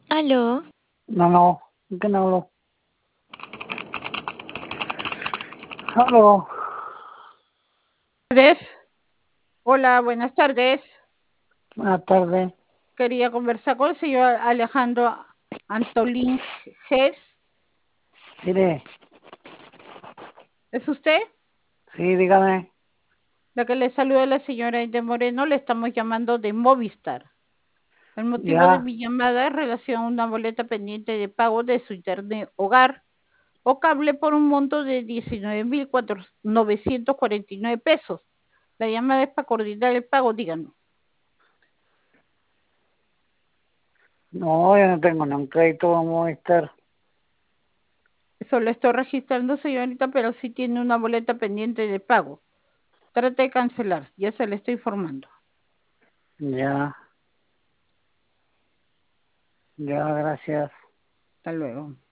Aló, No, no, ¿qué no hablo? Aló, Tardes. Hola, buenas tardes. buenas tardes. Quería conversar con el señor Alejandro Antolín Gess. Mire, ¿Es usted? sí, dígame. La que le saluda la señora de Moreno, le estamos llamando de Movistar. El motivo de Ya, mi llamada es relación a una boleta pendiente de pago de su internet hogar o cable por un monto de 19.949 pesos. La llamada es para coordinar el pago, díganos. no, yo no tengo ni un crédito, vamos a estar. Eso lo estoy registrando, señorita, pero sí tiene una boleta pendiente de pago. Trate de cancelar, ya se le estoy informando. Ya, ya, gracias. Hasta luego.